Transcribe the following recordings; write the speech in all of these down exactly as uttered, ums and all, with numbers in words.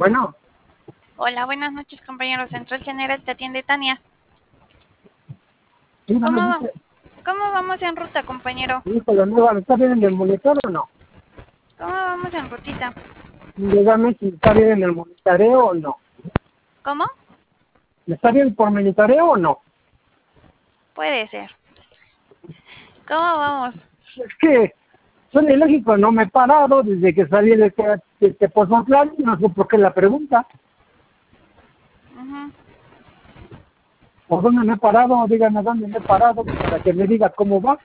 Bueno, Hola, buenas noches, compañero. Central General, te atiende Tania. sí, no ¿Cómo, me va- dice, ¿Cómo vamos en ruta, compañero? hijo de nueva, ¿está bien en el monitor o no? ¿Cómo vamos en rutita? Dígame si está bien en el monitoreo o no. ¿Cómo? ¿Está bien por monitoreo o no? Puede ser. ¿Cómo vamos? Es que son ilógico, no me he parado desde que salí de este, de este Pozotlán, no sé por qué la pregunta. Ujú. ¿Por dónde me he parado? Díganme dónde me he parado para que me diga cómo va.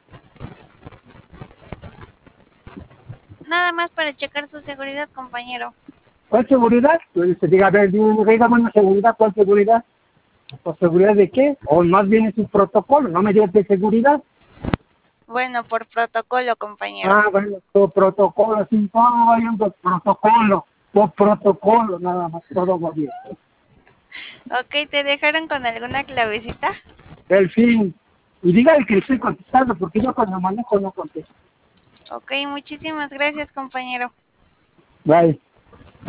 Nada más para checar su seguridad, compañero. ¿Cuál seguridad? Pues se diga, a ver, dígame, dígame una seguridad, ¿cuál seguridad? ¿O seguridad de qué? O más bien es un protocolo, no me digas de seguridad. Bueno, por protocolo, compañero. Ah, bueno, todo protocolo, sí, todo va bien por protocolo, por protocolo, nada más, todo va bien. Ok, ¿te dejaron con alguna clavecita? El fin, y dígale que estoy contestando, porque yo cuando manejo no contesto. Ok, muchísimas gracias, compañero. Bye.